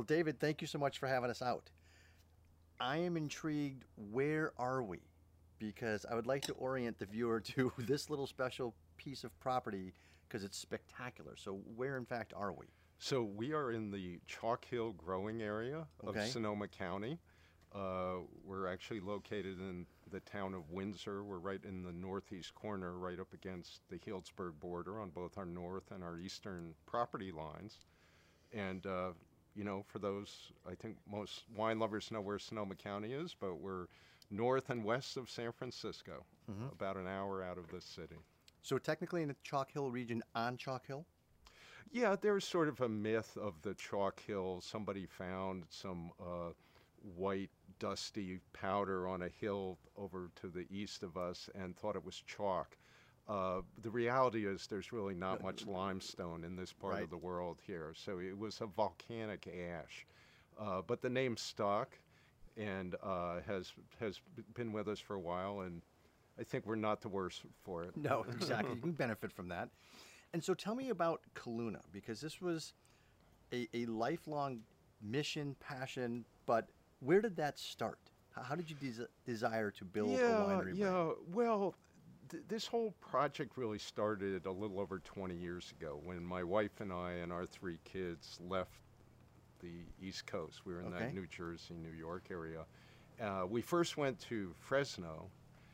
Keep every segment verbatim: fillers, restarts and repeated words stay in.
David, thank you so much for having us out. I am intrigued, where are we? Because I would like to orient the viewer to this little special piece of property because it's spectacular. So where in fact are we? So we are in the Chalk Hill growing area of Okay. Sonoma County. Uh, we're actually located in the town of Windsor. We're right in the northeast corner, right up against the Healdsburg border on both our north and our eastern property lines. And, uh, you know, for those, I think most wine lovers know where Sonoma County is, but we're north and west of San Francisco, Mhm. about an hour out of the city. So technically in the Chalk Hill region on Chalk Hill? Yeah, there's sort of a myth of the Chalk Hill. Somebody found some uh, white, dusty powder on a hill over to the east of us and thought it was chalk. Uh, the reality is there's really not much limestone in this part Right. of the world here, so it was a volcanic ash. Uh, but the name stuck and uh, has has been with us for a while, and I think we're not the worse for it. No, exactly. You can benefit from that. And so tell me about Kaluna, because this was a, a lifelong mission, passion, but where did that start? How, how did you des- desire to build a winery? Yeah, brand? well, th- this whole project really started a little over twenty years ago when my wife and I and our three kids left the East Coast. We were in Okay. that New Jersey, New York area. Uh, we first went to Fresno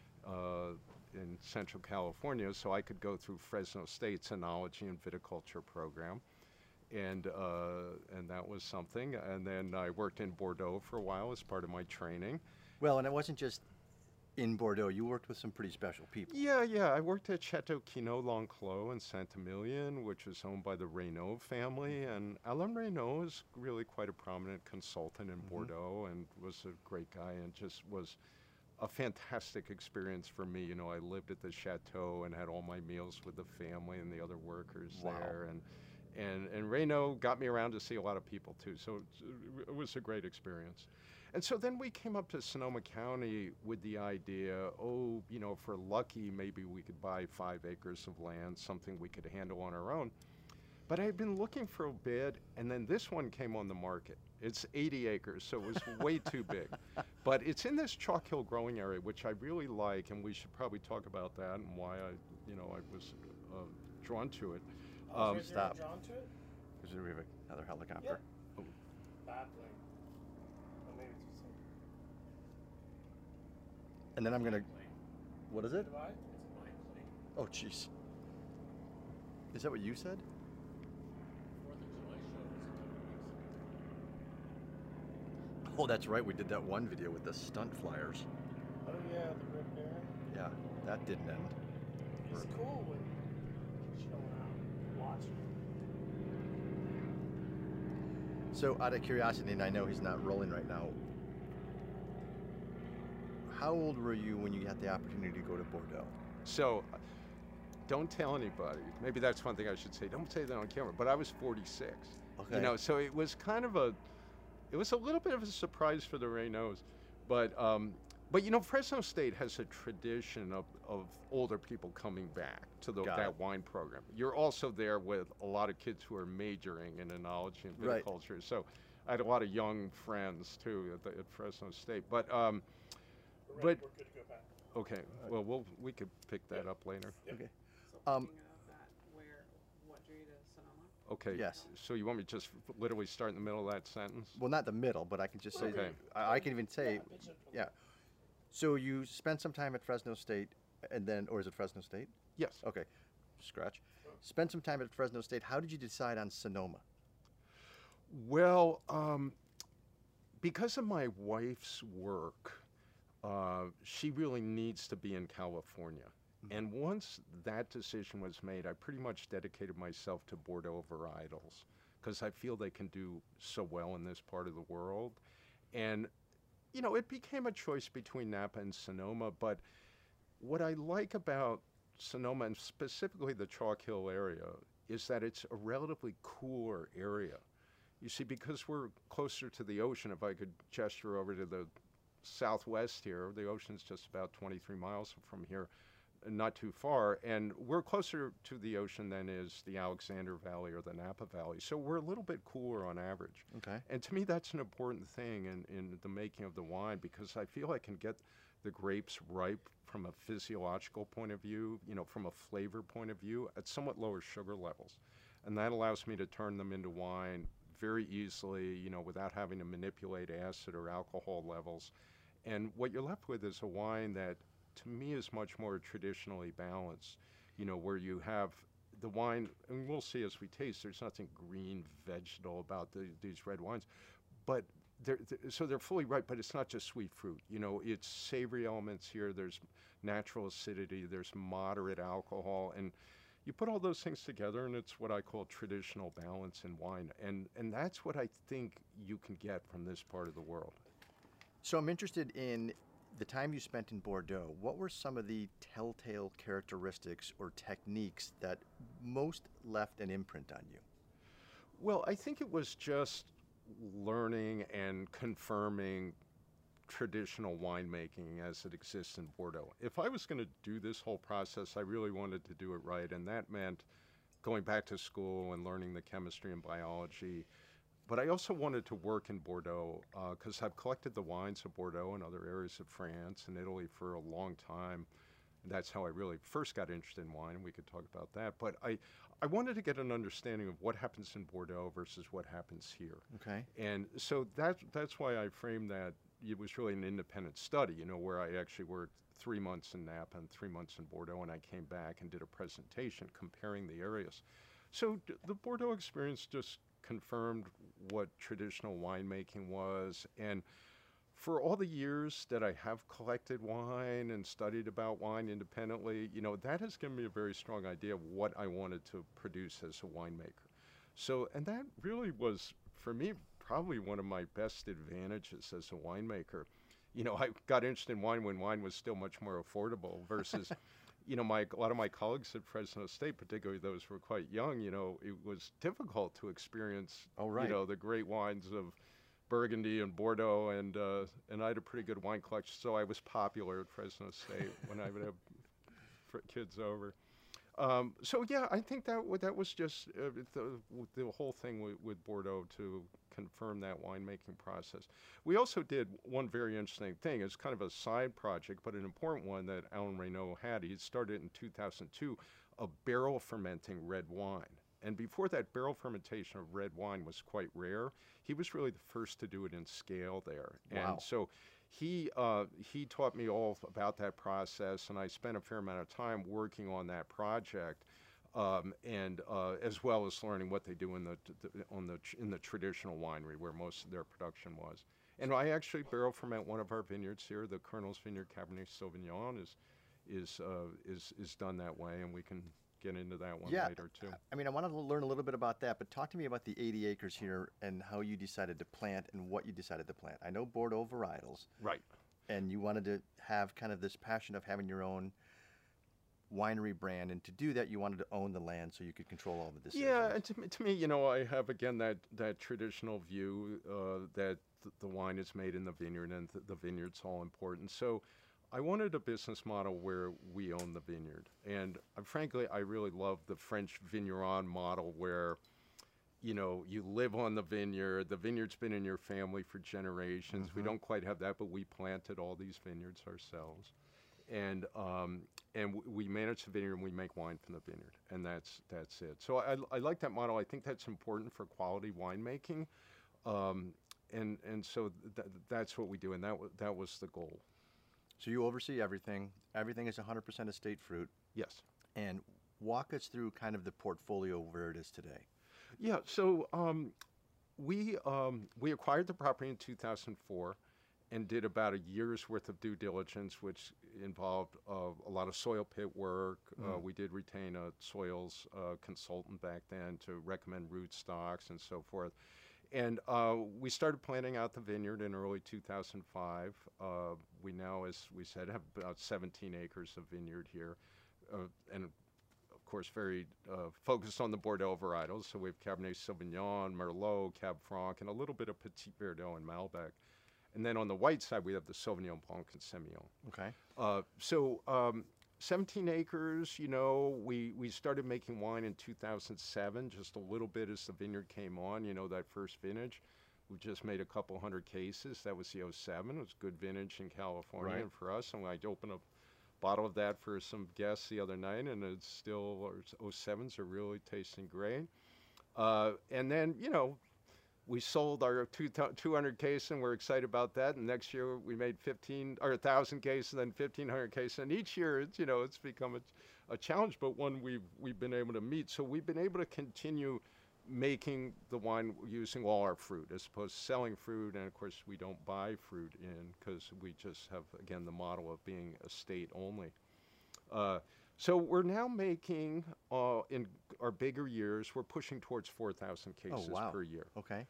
uh, in Central California so I could go through Fresno State's enology and viticulture program. And uh, and that was something. And then I worked in Bordeaux for a while as part of my training. Well, and it wasn't just in Bordeaux. You worked with some pretty special people. Yeah, yeah. I worked at Chateau Quinault L'Enclos in Saint-Emilion, which was owned by the Reynaud family. And Alain Reynaud is really quite a prominent consultant in Mhm. Bordeaux and was a great guy and just was a fantastic experience for me. You know, I lived at the chateau and had all my meals with the family and the other workers Wow. there. And, and, and Reynaud got me around to see a lot of people too. So it's- it was a great experience. And so then we came up to Sonoma County with the idea, oh, you know, if we're lucky, maybe we could buy five acres of land, something we could handle on our own. But I had been looking for a bid, and then this one came on the market. It's eighty acres, so it was way too big. But it's in this Chalk Hill growing area, which I really like, and we should probably talk about that and why I, you know, I was uh, drawn to it. Oh, Um, is there stop. a John to it? Because we have another helicopter. Yep. Oh. Bad plane. Oh, maybe it's the same. And then I'm going to, what is it? Goodbye. Oh, jeez. Is that what you said? Oh, that's right. We did that one video with the stunt flyers. Oh yeah, the Red Baron. Yeah, that didn't end. It's cool when you're chilling out, watching. So, out of curiosity, and I know he's not rolling right now, how old were you when you had the opportunity to go to Bordeaux? So, uh, don't tell anybody. Maybe that's one thing I should say. Don't say that on camera. But I was forty-six. Okay. You know, so it was kind of a, it was a little bit of a surprise for the Reynauds, but um, but you know, Fresno State has a tradition of, of older people coming back to the, Got that it. wine program. You're also there with a lot of kids who are majoring in enology and Right. viticulture. So I had a lot of young friends too at, the, at Fresno State. But um, We're ready. But- We're good to go back. okay, well, we'll we could pick that up later. Okay. So Um, picking of that, where, what drew you to Sonoma? Okay. Yes. So you want me to just f- literally start in the middle of that sentence? Well, not the middle, but I can just say, Okay. I, I can even say, Yeah, it's a- yeah. So you spent some time at Fresno State, and then, or is it Fresno State? Yes. Okay, scratch. Spent some time at Fresno State. How did you decide on Sonoma? Well, um, because of my wife's work, uh, she really needs to be in California. Mhm. And once that decision was made, I pretty much dedicated myself to Bordeaux varietals because I feel they can do so well in this part of the world. And, you know, it became a choice between Napa and Sonoma. But what I like about Sonoma, and specifically the Chalk Hill area, is that it's a relatively cooler area. You see, because we're closer to the ocean, if I could gesture over to the southwest here, the ocean's just about twenty-three miles from here. not too far, and we're closer to the ocean than is the Alexander Valley or the Napa Valley. So we're a little bit cooler on average. Okay. And to me, that's an important thing in, in the making of the wine, because I feel I can get the grapes ripe from a physiological point of view, you know, from a flavor point of view, at somewhat lower sugar levels. And that allows me to turn them into wine very easily, you know, without having to manipulate acid or alcohol levels. And what you're left with is a wine that, to me, is much more traditionally balanced, you know, where you have the wine, and we'll see as we taste, there's nothing green, vegetal about the, these red wines, but they're, they're, so they're fully ripe, but it's not just sweet fruit. You know, it's savory elements here, there's natural acidity, there's moderate alcohol, and you put all those things together, and it's what I call traditional balance in wine. And, and that's what I think you can get from this part of the world. So I'm interested in the time you spent in Bordeaux. What were some of the telltale characteristics or techniques that most left an imprint on you? Well, I think it was just learning and confirming traditional winemaking as it exists in Bordeaux. If I was going to do this whole process, I really wanted to do it right, and that meant going back to school and learning the chemistry and biology. But I also wanted to work in Bordeaux because uh, I've collected the wines of Bordeaux and other areas of France and Italy for a long time. That's how I really first got interested in wine, and we could talk about that. But I, I wanted to get an understanding of what happens in Bordeaux versus what happens here. Okay. And so that, that's why I framed that it was really an independent study, you know, where I actually worked three months in Napa and three months in Bordeaux, and I came back and did a presentation comparing the areas. So d- the Bordeaux experience just confirmed what traditional winemaking was. And for all the years that I have collected wine and studied about wine independently, you know, that has given me a very strong idea of what I wanted to produce as a winemaker. So, and that really was, for me, probably one of my best advantages as a winemaker. You know, I got interested in wine when wine was still much more affordable versus, you know, my a lot of my colleagues at Fresno State, particularly those who were quite young, you know, it was difficult to experience, Oh, right. you know, the great wines of Burgundy and Bordeaux, and uh, and I had a pretty good wine collection, so I was popular at Fresno State when I would have fr- kids over. Um, so yeah, I think that w- that was just uh, the the whole thing w- with Bordeaux to confirm that winemaking process. We also did one very interesting thing. It's kind of a side project, but an important one that Alain Reynaud had. He started in two thousand two a barrel fermenting red wine. And before that, barrel fermentation of red wine was quite rare. He was really the first to do it in scale there. Wow. And so he uh, he taught me all about that process, and I spent a fair amount of time working on that project, um, and uh, as well as learning what they do in the, the on the in the traditional winery where most of their production was. And I actually barrel ferment one of our vineyards here. The Colonel's Vineyard Cabernet Sauvignon is is uh, is is done that way, and we can get into that one Yeah, later too. I mean, I wanted to learn a little bit about that, but talk to me about the eighty acres here and how you decided to plant and what you decided to plant. I know Bordeaux varietals, Right. and you wanted to have kind of this passion of having your own winery brand, and to do that, you wanted to own the land so you could control all the decisions. Yeah, and to, me- to me, you know, I have again that that traditional view uh, that th- the wine is made in the vineyard and th- the vineyard's all important. So I wanted a business model where we own the vineyard. And uh, frankly, I really love the French vigneron model where, you know, you live on the vineyard, the vineyard's been in your family for generations. We Mhm. don't quite have that, but we planted all these vineyards ourselves. And um, and w- we manage the vineyard and we make wine from the vineyard, and that's that's it. So I, I like that model. I think that's important for quality winemaking, um, and and so th- that's what we do, and that w- that was the goal. So you oversee everything. Everything is one hundred percent estate fruit. Yes. And walk us through kind of the portfolio where it is today. Yeah. So um, we um, we acquired the property in two thousand four. And did about a year's worth of due diligence, which involved uh, a lot of soil pit work. Uh, Mm. we did retain a soils uh, consultant back then to recommend root stocks and so forth. And uh, we started planting out the vineyard in early two thousand five. Uh, we now, as we said, have about seventeen acres of vineyard here. Uh, and of course, very uh, focused on the Bordeaux varietals. So we have Cabernet Sauvignon, Merlot, Cab Franc, and a little bit of Petit Verdot and Malbec. And then on the white side, we have the Sauvignon Blanc and Semillon. Okay. Uh, so, um, seventeen acres, you know, we, we started making wine in two thousand seven, just a little bit as the vineyard came on, you know, that first vintage. We just made a couple hundred cases. That was the oh seven. It was good vintage in California Right. and for us. And I opened a bottle of that for some guests the other night, and it's still, our oh sevens are really tasting great. Uh, and then, you know, we sold our two, two hundred case, and we're excited about that. And next year we made fifteen or one thousand cases, and then fifteen hundred cases. And each year, it's, you know, it's become a, a challenge, but one we've, we've been able to meet. So we've been able to continue making the wine using all our fruit as opposed to selling fruit. And of course, we don't buy fruit in because we just have, again, the model of being estate only. Uh, so we're now making, uh, in our bigger years, we're pushing towards four thousand cases Oh, wow. per year. Okay.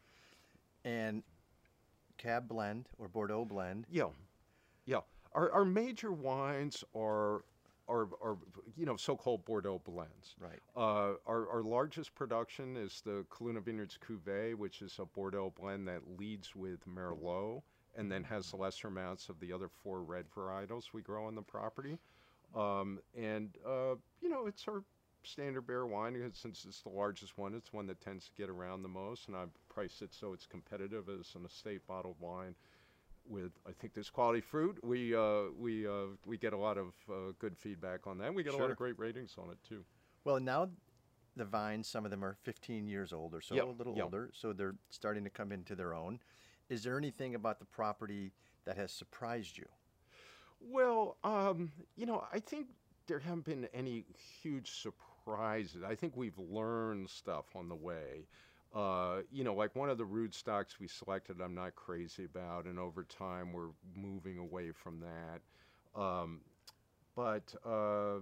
And Cab blend or Bordeaux blend. Yeah, yeah. Our, our major wines are, are, are, you know, so-called Bordeaux blends. Right. Uh, our, our largest production is the Kaluna Vineyards Cuvée, which is a Bordeaux blend that leads with Merlot and then has lesser amounts of the other four red varietals we grow on the property. Um, and, uh, you know, it's our standard beer wine, because since it's the largest one, it's one that tends to get around the most, and I've priced it so it's competitive as an estate bottled wine with, I think, this quality fruit. We uh, we uh, we get a lot of uh, good feedback on that. We get a lot Sure. of great ratings on it too. Well, now the vines, some of them are fifteen years old or so, Yep, a little yep. older, so they're starting to come into their own. Is there anything about the property that has surprised you? Well, um, you know, I think there haven't been any huge surprises. I think we've learned stuff on the way. Uh, you know, like one of the rootstocks we selected, I'm not crazy about, and over time we're moving away from that. Um, but uh,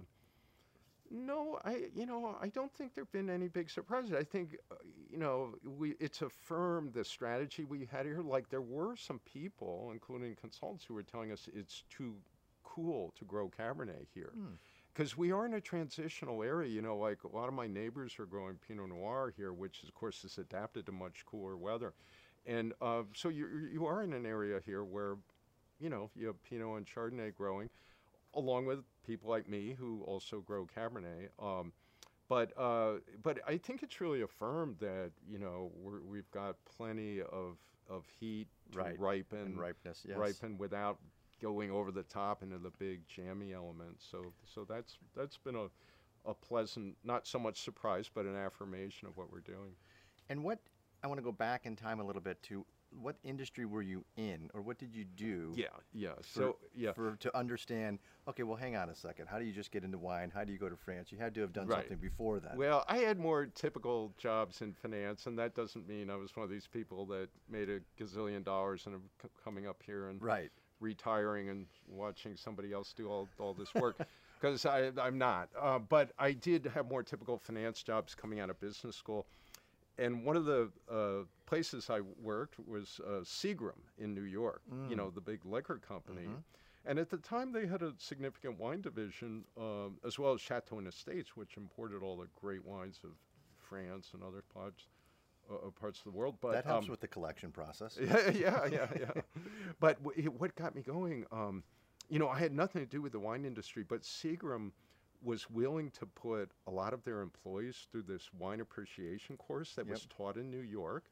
no, I, you know, I don't think there've been any big surprises. I think, uh, you know, we it's affirmed the strategy we had here. Like there were some people, including consultants, who were telling us it's too cool to grow Cabernet here. Hmm. Because we are in a transitional area, you know, like a lot of my neighbors are growing Pinot Noir here, which of course is adapted to much cooler weather. And uh, so you, you are in an area here where, you know, you have Pinot and Chardonnay growing, along with people like me who also grow Cabernet. Um, but uh, but I think it's really affirmed that, you know, we're, we've got plenty of, of heat to Right. ripen, And ripeness, yes. ripen without going over the top into the big jammy elements. So so that's that's been a, a pleasant, not so much surprise, but an affirmation of what we're doing. And what, I want to go back in time a little bit to what industry were you in, or what did you do? Yeah, yeah. For, So yeah, for to understand, okay, well, hang on a second. How do you just get into wine? How do you go to France? You had to have done Right. something before that. well, I had more typical jobs in finance, and that doesn't mean I was one of these people that made a gazillion dollars and are c- coming up here and Right. retiring and watching somebody else do all, all this work, because I'm not. Uh, but I did have more typical finance jobs coming out of business school. And one of the uh, places I worked was uh, Seagram in New York, you know, the big liquor company. Mhm. And at the time, they had a significant wine division, um, as well as Chateau and Estates, which imported all the great wines of France and other parts, uh, parts of the world. But that helps um, with the collection process. yeah, yeah, yeah, yeah. But w- it- what got me going, um, you know, I had nothing to do with the wine industry, but Seagram was willing to put a lot of their employees through this wine appreciation course that Yep. was taught in New York.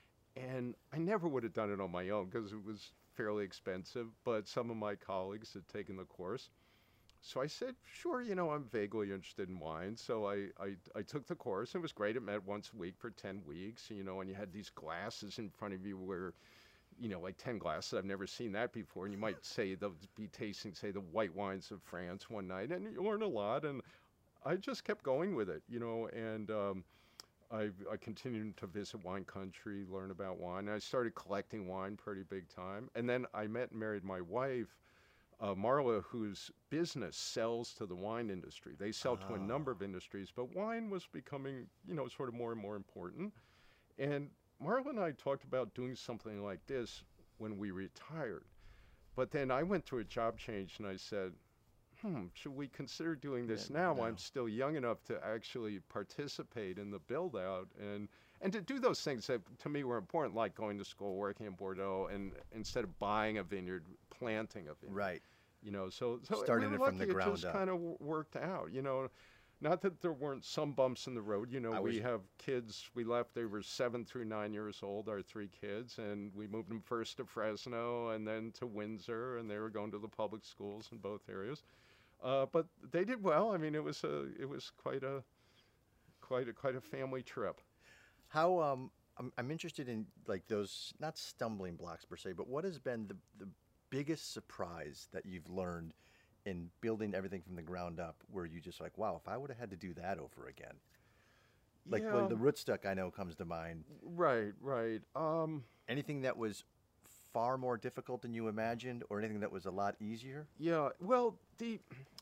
And I never would have done it on my own because it was fairly expensive, but some of my colleagues had taken the course. So I said, sure, you know, I'm vaguely interested in wine. So I, I, I took the course. It was great. It met once a week for ten weeks, you know, and you had these glasses in front of you where, you know, like ten glasses. I've never seen that before. And you might say they'll be tasting, say, the white wines of France one night, and you learn a lot. And I just kept going with it, you know, and um, I, I continued to visit wine country, learn about wine. And I started collecting wine pretty big time. And then I met and married my wife, uh, Marla, whose business sells to the wine industry. They sell to a number of industries, but wine was becoming, you know, sort of more and more important. And Marla and I talked about doing something like this when we retired. But then I went through a job change and I said, hmm, should we consider doing this Yeah, now? no. I'm still young enough to actually participate in the build out and, and to do those things that to me were important, like going to school, working in Bordeaux, and instead of buying a vineyard, planting a vineyard. Right. You know, so so Starting we it were from the lucky ground it just up. kind of worked out. You know, not that there weren't some bumps in the road. You know, I we was- have kids. We left. They were seven through nine years old. Our three kids, and we moved them first to Fresno and then to Windsor, and they were going to the public schools in both areas. Uh, but they did well. I mean, it was a it was quite a quite a quite a family trip. How um I'm I'm interested in like those not stumbling blocks per se, but what has been the the biggest surprise that you've learned in building everything from the ground up, where you just like, wow, if I would have had to do that over again. Like well, Yeah. the rootstock I know comes to mind. Right, right. Um, Anything that was far more difficult than you imagined, or anything that was a lot easier? yeah. Well, the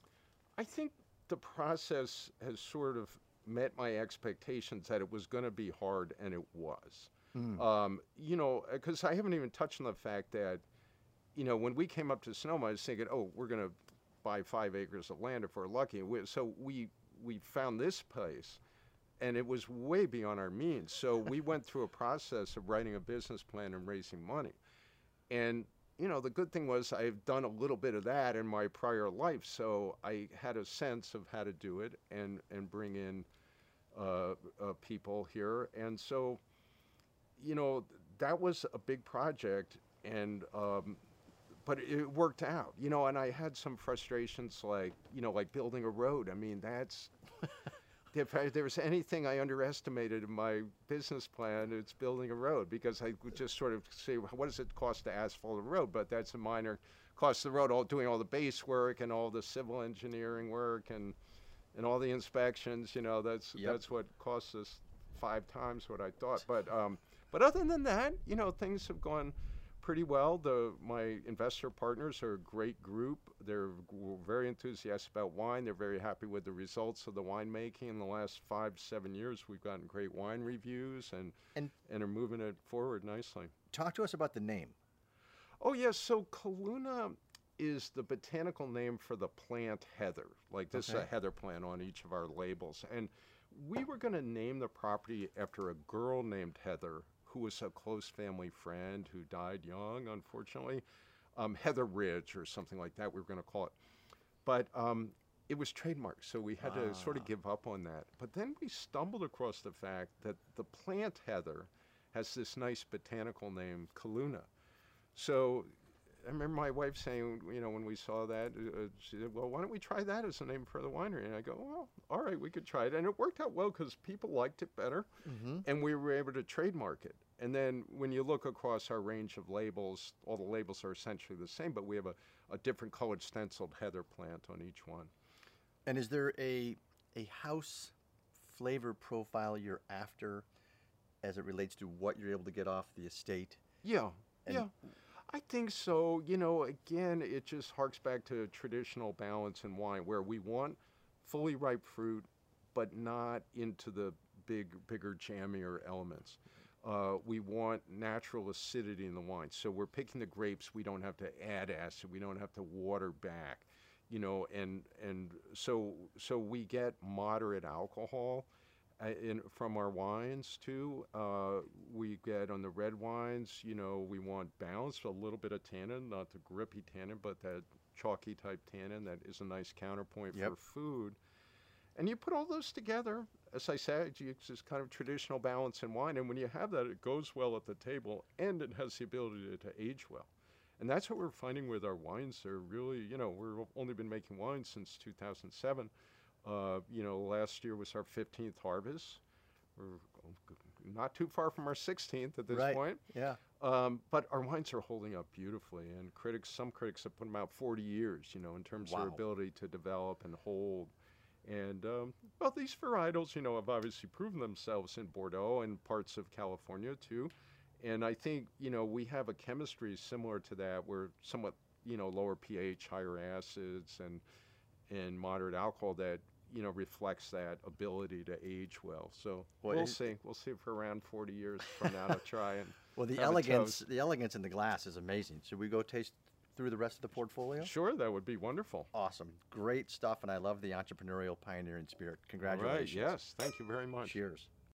I think the process has sort of met my expectations that it was going to be hard, and it was. Mm. Um, you know, because I haven't even touched on the fact that, you know, when we came up to Sonoma, I was thinking, oh, we're going to buy five acres of land if we're lucky. We, so we we found this place, and it was way beyond our means. So we went through a process of writing a business plan and raising money. And, you know, the good thing was I've done a little bit of that in my prior life, so I had a sense of how to do it and, and bring in uh, uh, people here. And so, you know, that was a big project, and um, but it worked out, you know, and I had some frustrations like, you know, like building a road. I mean, that's, if I, there was anything I underestimated in my business plan, it's building a road, because I would just sort of say, what does it cost to asphalt a road? But that's a minor cost of the road, all doing all the base work and all the civil engineering work and and all the inspections, you know, that's Yep. that's what costs us five times what I thought. But um, but other than that, you know, things have gone pretty well. The my investor partners are a great group. They're g- very enthusiastic about wine. They're very happy with the results of the winemaking in the last five, seven years. We've gotten great wine reviews and And- and are moving it forward nicely. Talk to us about the name. Oh yes, so Kaluna is the botanical name for the plant heather. Like this is a Okay. heather plant on each of our labels. And we were going to name the property after a girl named Heather, who was a close family friend who died young, unfortunately. Um, Heather Ridge or something like that, we were going to call it. But um, it was trademarked, so we had to sort of Ah. give up on that. But then we stumbled across the fact that the plant heather has this nice botanical name, Kaluna. So I remember my wife saying, you know, when we saw that, uh, she said, well, why don't we try that as a name for the winery? And I go, well, all right, we could try it. And it worked out well because people liked it better, Mm-hmm. and we were able to trademark it. And then when you look across our range of labels, all the labels are essentially the same, but we have a, a different colored stenciled heather plant on each one. And is there a a house flavor profile you're after as it relates to what you're able to get off the estate? Yeah, And- yeah. I think so. You know, again, it just harks back to traditional balance in wine, where we want fully ripe fruit, but not into the big, bigger, jammier elements. Uh, we want natural acidity in the wine. So we're picking the grapes. We don't have to add acid. We don't have to water back, you know, and and so so we get moderate alcohol uh, in from our wines too. Uh, we get on the red wines, you know, we want balance, a little bit of tannin, not the grippy tannin, but that chalky type tannin that is a nice counterpoint Yep. for food. And you put all those together, as I said, it's just kind of traditional balance in wine. And when you have that, it goes well at the table, and it has the ability to, to age well. And that's what we're finding with our wines. They're really, you know, we've only been making wine since two thousand seven. Uh, you know, last year was our fifteenth harvest. We're not too far from our sixteenth at this Right. point. Yeah. Um, but our wines are holding up beautifully, and critics, some critics have put them out forty years, you know, in terms of their Wow. ability to develop and hold. And, um, well, these varietals, you know, have obviously proven themselves in Bordeaux and parts of California, too. And I think, you know, we have a chemistry similar to that. We're somewhat, you know, lower pH, higher acids, and and moderate alcohol that, you know, reflects that ability to age well. So Well, we'll it- see. We'll see if we're around forty years from now to try and Well, the have a elegance, toast. the elegance in the glass is amazing. Should we go taste through the rest of the portfolio? Sure, that would be wonderful. Awesome, great stuff, and I love the entrepreneurial pioneering spirit. All right, Congratulations. yes, thank you very much. Cheers.